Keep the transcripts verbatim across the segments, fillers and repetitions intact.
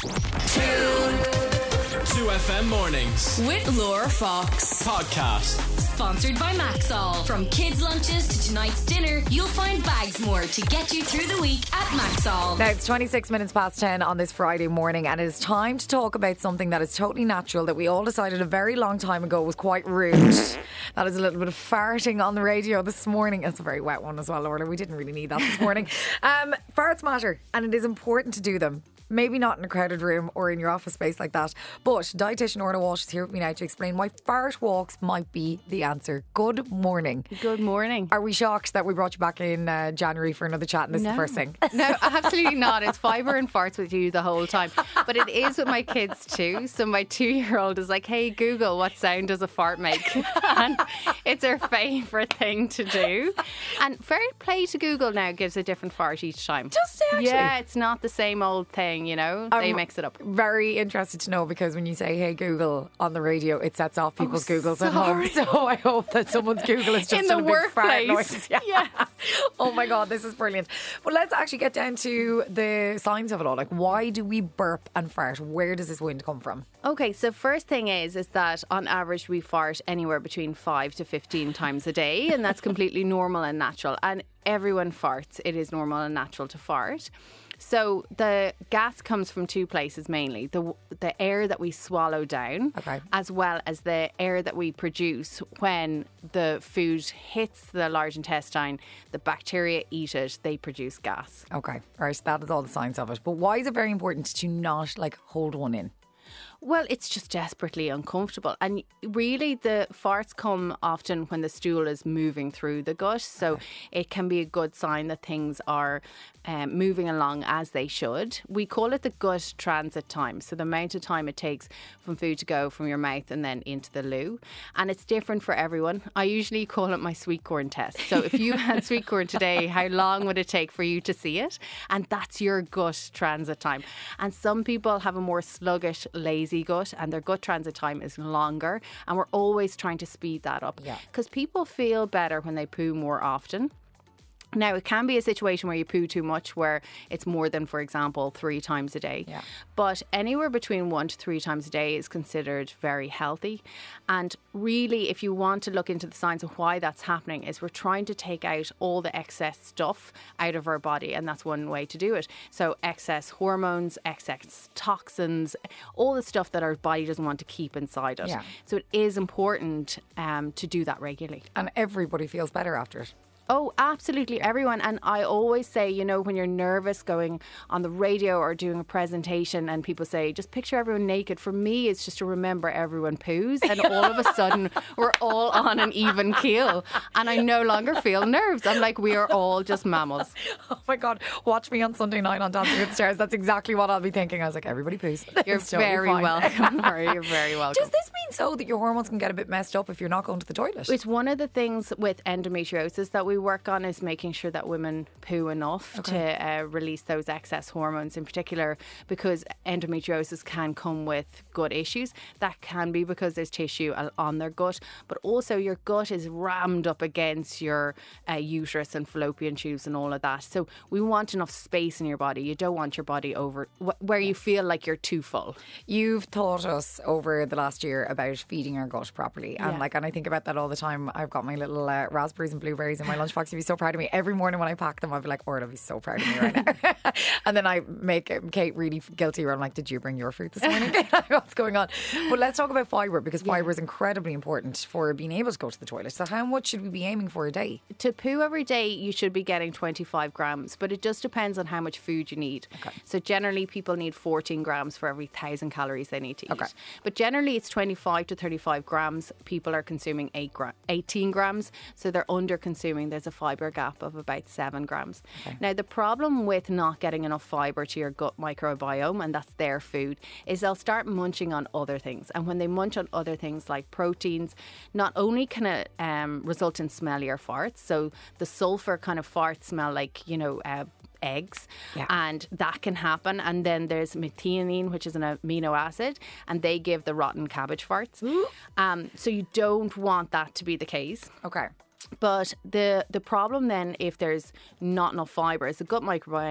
two F M Mornings with Laura Fox. Podcast. Sponsored by Maxall. From kids' lunches to tonight's dinner, you'll find bags more to get you through the week at Maxall. Now, it's twenty-six minutes past ten on this Friday morning, and it is time to talk about something that is totally natural that we all decided a very long time ago was quite rude. That is a little bit of farting on the radio this morning. It's a very wet one as well, Laura. We didn't really need that this morning. um, farts matter, and it is important to do them. Maybe not in a crowded room or in your office space like that. But dietitian Orla Walsh is here with me now to explain why fart walks might be the answer. Good morning. Good morning. Are we shocked that we brought you back in uh, January for another chat and this no. is the first thing? No, absolutely not. It's fibre and farts with you the whole time. But it is with my kids too. So my two-year-old is like, hey, Google, what sound does a fart make? And it's her favourite thing to do. And fair play to Google now gives a different fart each time. Just actually. Yeah, it's not the same old thing. You know, they I'm mix it up. Very interested to know because when you say "Hey Google" on the radio, it sets off people's oh, Googles sorry. at home. So I hope that someone's Google is just in the a big fart workplace. noise. Yeah. Yes. Oh my God, this is brilliant. But let's actually get down to the signs of it all. Like, why do we burp and fart? Where does this wind come from? Okay, so first thing is is that on average we fart anywhere between five to fifteen times a day, and that's completely normal and natural. And everyone farts. It is normal and natural to fart. So the gas comes from two places mainly. The the air that we swallow down, okay, as well as the air that we produce when the food hits the large intestine. The bacteria eat it, they produce gas. Okay, right, that is all the signs of it. But why is it very important to not like hold one in? Well, it's just desperately uncomfortable. And really, the farts come often when the stool is moving through the gut. So okay. It can be a good sign that things are um, moving along as they should. We call it the gut transit time. So the amount of time it takes from food to go from your mouth and then into the loo. And it's different for everyone. I usually call it my sweet corn test. So if you had sweet corn today, how long would it take for you to see it? And that's your gut transit time. And some people have a more sluggish, lazy gut, and their gut transit time is longer, and we're always trying to speed that up because yeah. people feel better when they poo more often. Now, it can be a situation where you poo too much, where it's more than, for example, three times a day. Yeah. But anywhere between one to three times a day is considered very healthy. And really, if you want to look into the signs of why that's happening, is we're trying to take out all the excess stuff out of our body. And that's one way to do it. So excess hormones, excess toxins, all the stuff that our body doesn't want to keep inside it. Yeah. So it is important um, to do that regularly. And everybody feels better after it. Oh, absolutely, everyone. And I always say, you know, when you're nervous going on the radio or doing a presentation and people say, just picture everyone naked. For me, it's just to remember everyone poos and all of a sudden we're all on an even keel. And I no longer feel nerves. I'm like, we are all just mammals. Oh my God, watch me on Sunday night on Dancing with the Stars. That's exactly what I'll be thinking. I was like, everybody poos. You're very welcome. You're very welcome. Does this mean so that your hormones can get a bit messed up if you're not going to the toilet? It's one of the things with endometriosis that we work on is making sure that women poo enough okay. to uh, release those excess hormones in particular, because endometriosis can come with gut issues. That can be because there's tissue on their gut, but also your gut is rammed up against your uh, uterus and fallopian tubes and all of that. So we want enough space in your body. You don't want your body over wh- where you feel like you're too full. You've taught us over the last year about feeding our gut properly, and yeah. like, and I think about that all the time. I've got my little uh, raspberries and blueberries in my lunchbox. You'd be so proud of me. Every morning when I pack them, I'd be like, Orla, be so proud of me right now. And then I make Kate really guilty where I'm like, did you bring your fruit this morning? What's going on? But let's talk about fibre, because yeah. fibre is incredibly important for being able to go to the toilet. So how much should we be aiming for a day? To poo every day, you should be getting twenty-five grams, but it just depends on how much food you need. Okay. So generally people need fourteen grams for every one thousand calories they need to eat. Okay. But generally it's twenty-five to thirty-five grams. People are consuming eight gra- eighteen grams, so they're under consuming. There's a fibre gap of about seven grams. Okay. Now, the problem with not getting enough fibre to your gut microbiome, and that's their food, is they'll start munching on other things. And when they munch on other things like proteins, not only can it um, result in smellier farts, so the sulphur kind of farts smell like, you know, uh, eggs, yeah. and that can happen. And then there's methionine, which is an amino acid, and they give the rotten cabbage farts. Um, so you don't want that to be the case. Okay. But the the problem then, if there's not enough fibre, is the gut microbiome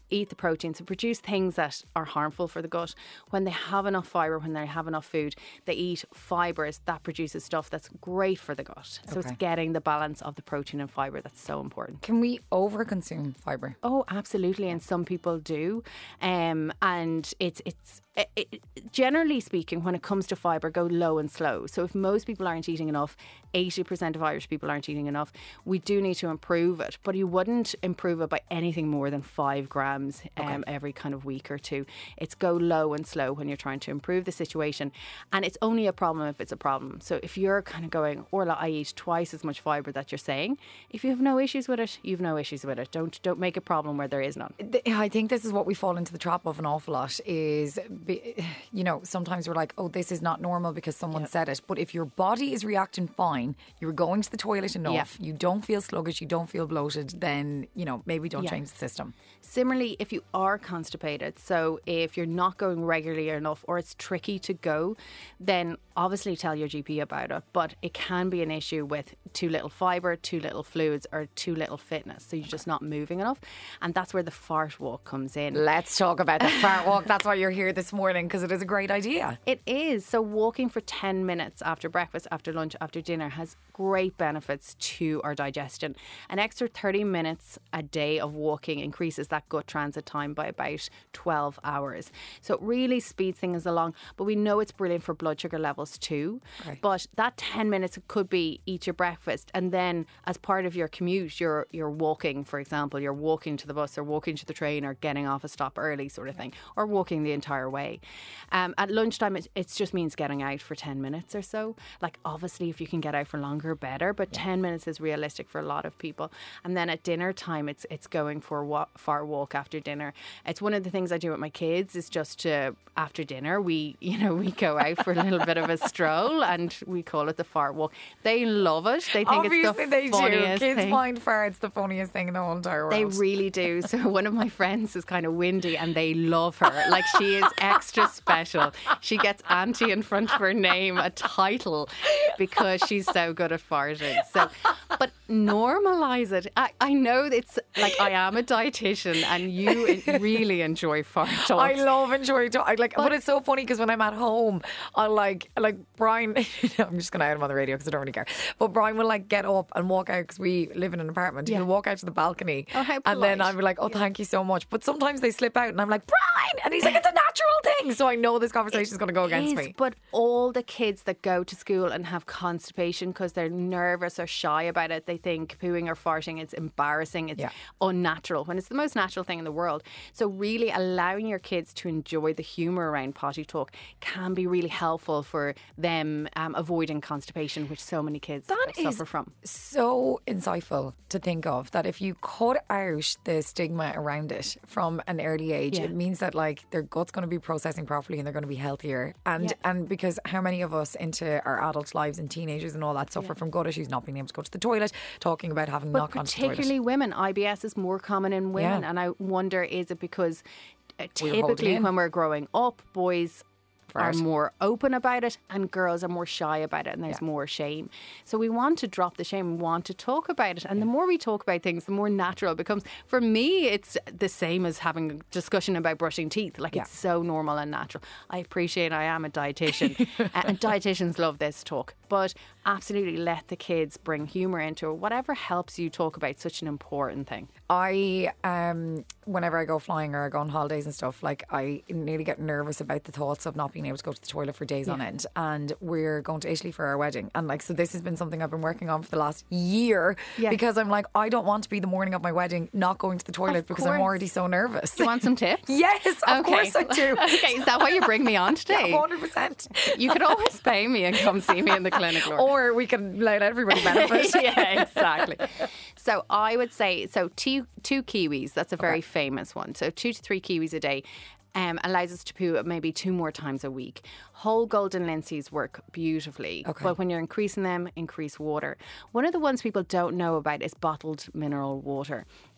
eat the proteins and produce things that are harmful for the gut. When they have enough fibre, when they have enough food, they eat fibres that produces stuff that's great for the gut. So Okay. it's getting the balance of the protein and fibre that's so important. Can we overconsume fibre? Oh, absolutely, and some people do, um, and it's it's it, it, generally speaking, when it comes to fibre, go low and slow. So if most people aren't eating enough, eighty percent of Irish people aren't eating enough, we do need to improve it. But you wouldn't improve it by anything more than five grams um, Okay. every kind of week or two. It's go low and slow when you're trying to improve the situation, and it's only a problem if it's a problem. So if you're kind of going, Orla, I eat twice as much fibre that you're saying, if you have no issues with it, you've no issues with it. Don't don't make a problem where there is none. Th- I think this is what we fall into the trap of an awful lot is, be, you know, sometimes we're like, oh, this is not normal because someone Yep. said it. But if your body is reacting fine, you're going to the toilet enough, you don't feel sluggish, you don't feel bloated, then, you know, maybe don't Yeah. change the system. Similarly, if you are constipated, so if you're not going regularly enough or it's tricky to go, then obviously tell your G P about it. But it can be an issue with too little fibre, too little fluids, or too little fitness. So you're just not moving enough. And that's where the fart walk comes in. Let's talk about the fart walk. That's why you're here this morning, because it is a great idea. It is. So walking for ten minutes after breakfast, after lunch, after dinner has great benefits to our digestion. An extra thirty minutes a day of walking increases that gut transit time by about twelve hours. So it really speeds things along. But we know it's brilliant for blood sugar levels too. Okay. But that ten minutes could be eat your breakfast, and then as part of your commute, you're you're walking, for example, you're walking to the bus or walking to the train or getting off a stop early sort of thing, or walking the entire way. Um, at lunchtime, it, it just means getting out for ten minutes or so. Like, obviously, if you can get out for longer, better, but ten minutes is realistic for a lot of people. And then at dinner time, it's it's going for a wa- far walk after dinner. It's one of the things I do with my kids is just to, after dinner, we, you know, we go out for a little bit of a stroll, and we call it the fart walk. They love it. They think Obviously it's the they do. funniest Kids thing. find farts the funniest thing in the whole entire world. They really do. So one of my friends is kind of windy and they love her. Like, she is extra special. She gets Auntie in front of her name, a title, because she's so good at farting. So, but normalise it. I, I know it's like, I am a dietitian and you really enjoy fart talks. I love enjoying talk. I like, but, but it's so funny because when I'm at home, I like like Brian. I'm just gonna out him on the radio because I don't really care. But Brian will like get up and walk out because we live in an apartment. Yeah. He'll walk out to the balcony, Oh, how and then polite. I'll be like, "Oh, thank you so much." But sometimes they slip out, and I'm like, "Brian," and he's like, "It's a natural thing." So I know this conversation is going to go against is, me. But all the kids that go to school and have constipation because they're nervous or shy about it, they think pooing or farting, it's embarrassing, it's Yeah. unnatural, when it's the most natural thing in the world. So really allowing your kids to enjoy the humour around potty talk can be really helpful for them um, avoiding constipation, which so many kids That suffer is from. so insightful to think of, that if you cut out the stigma around it from an early age, Yeah. it means that like their gut's going to be processing properly and they're going to be healthier. And Yeah. and because how many of us into our adult lives and teenagers and all that suffer from gut issues, not being able to go to the toilet, talking about having But not gone to the toilet. particularly women, I B S is more common in women. Yeah. And I wonder, is it because uh, We're holding typically in. when we're growing up, boys are Right. more open about it and girls are more shy about it, and there's Yeah. more shame. So we want to drop the shame, we want to talk about it. And the more we talk about things, the more natural it becomes. For me, it's the same as having a discussion about brushing teeth. Like, Yeah. it's so normal and natural. I appreciate I am a dietitian and dietitians love this talk. But absolutely let the kids bring humour into it, whatever helps you talk about such an important thing. I, um, whenever I go flying or I go on holidays and stuff, like I nearly get nervous about the thoughts of not being able to go to the toilet for days on Yeah. end. And we're going to Italy for our wedding. And like, so this has been something I've been working on for the last year Yeah. because I'm like, I don't want to be the morning of my wedding not going to the toilet Of because I'm course. already so nervous. Do you want some tips? Yes, of Okay. course I do. Okay, is that why you bring me on today? one hundred percent. You could always pay me and come see me in the clinic, Laura. Or we can let everybody benefit. Yeah, exactly. So I would say, so two, two kiwis, that's a very famous one. So two to three kiwis a day um, allows us to poo maybe two more times a week. Whole golden linseeds work beautifully. Okay. But when you're increasing them, increase water. One of the ones people don't know about is bottled mineral water.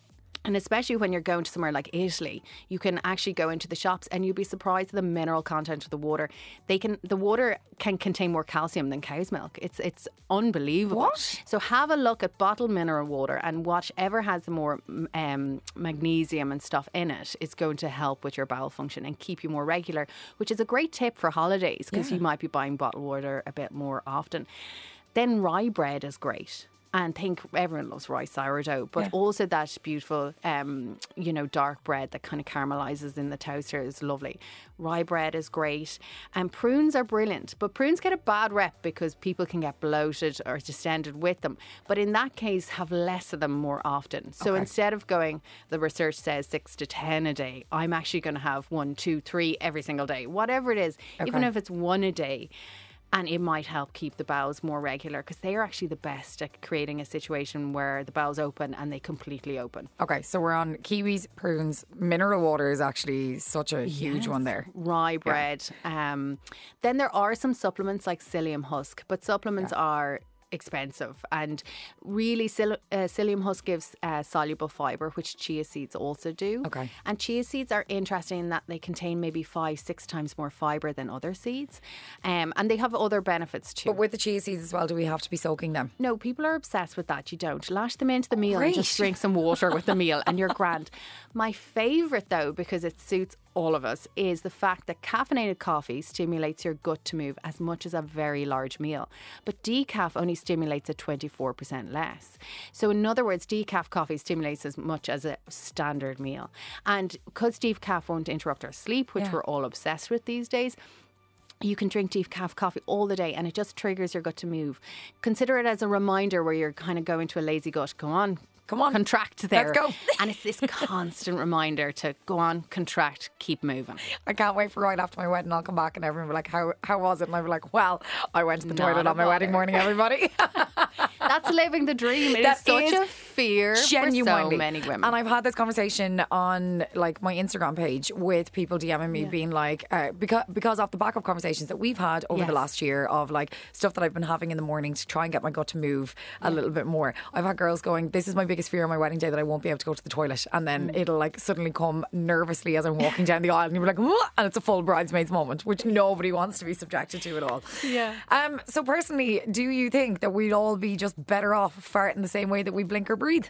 And especially when you're going to somewhere like Italy, you can actually go into the shops and you'd be surprised at the mineral content of the water. They can the water can contain more calcium than cow's milk. It's it's unbelievable. What? So have a look at bottled mineral water, and whatever has the more um, magnesium and stuff in it is going to help with your bowel function and keep you more regular, which is a great tip for holidays because yeah. you might be buying bottled water a bit more often. Then rye bread is great. And think everyone loves rye sourdough, but yeah. also that beautiful, um, you know, dark bread that kind of caramelizes in the toaster is lovely. Rye bread is great. And prunes are brilliant, but prunes get a bad rep because people can get bloated or distended with them. But in that case, have less of them more often. So okay. instead of going, the research says six to ten a day, I'm actually going to have one, two, three every single day. Whatever it is, okay. even if it's one a day. And it might help keep the bowels more regular because they are actually the best at creating a situation where the bowels open and they completely open. Okay, so we're on kiwis, prunes. Mineral water is actually such a huge yes. one there. Rye bread. Yeah. Um, then there are some supplements like psyllium husk, but supplements yeah. are expensive, and really psyll- uh, psyllium husk gives uh, soluble fibre, which chia seeds also do. Okay. And chia seeds are interesting in that they contain maybe five six times more fibre than other seeds, um, and they have other benefits too. But with the chia seeds as well, do we have to be soaking them? No, people are obsessed with that. You don't lash them into the meal Great. and just drink some water with the meal and you're grand. My favourite though, because it suits all of us, is the fact that caffeinated coffee stimulates your gut to move as much as a very large meal, but decaf only stimulates it twenty-four percent less. So in other words, decaf coffee stimulates as much as a standard meal, and because decaf won't interrupt our sleep, which yeah. we're all obsessed with these days, you can drink decaf coffee all the day and it just triggers your gut to move. Consider it as a reminder where you're kind of going to a lazy gut. Go on, Come on. Contract there. Let's go. And it's this constant reminder to go on, contract, keep moving. I can't wait for right after my wedding. I'll come back and everyone will be like, how, how was it? And I'll be like, well, I went to the Not toilet on my bother. wedding morning, everybody. That's living the dream. It That is such is a fear genuinely. for so many women. And I've had this conversation on like my Instagram page with people DMing me Yeah. being like, uh, because, because off the back of conversations that we've had over Yes. the last year of like stuff that I've been having in the morning to try and get my gut to move a little bit more. I've had girls going, this is my biggest fear on my wedding day, that I won't be able to go to the toilet, and then mm. it'll like suddenly come nervously as I'm walking down the aisle and you're like, what? And it's a full bridesmaids moment, which nobody wants to be subjected to at all. Yeah. Um. So personally, do you think that we'd all be just better off farting the same way that we blink or breathe?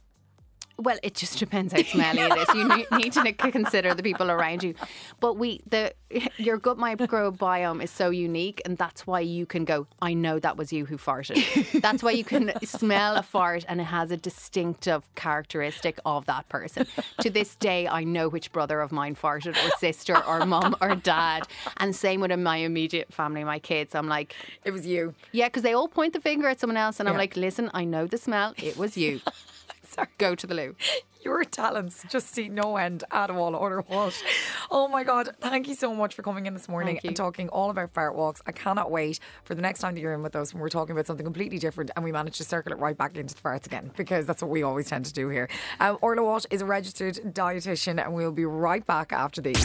Well, it just depends how smelly it is. You need, need to consider the people around you. But we, the your gut microbiome is so unique, and that's why you can go, I know that was you who farted. That's why you can smell a fart and it has a distinctive characteristic of that person. To this day, I know which brother of mine farted, or sister, or mum, or dad. And same with my immediate family, my kids. I'm like, it was you. Yeah, because they all point the finger at someone else, and I'm Yeah. like, listen, I know the smell. It was you. Sorry. Go to the loo. Your talents just see no end at all, or what? Oh my God, thank you so much for coming in this morning and talking all about fart walks. I cannot wait for the next time that you're in with us when we're talking about something completely different and we manage to circle it right back into the farts again, because that's what we always tend to do here. Um, Orla Walsh is a registered dietitian, and we'll be right back after these.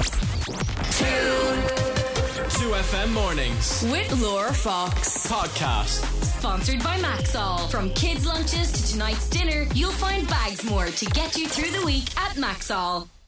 two F M mornings. With Laura Fox. Podcast. Sponsored by Maxall. From kids' lunches to tonight's dinner, you'll find bags more to get you through the week at Maxall.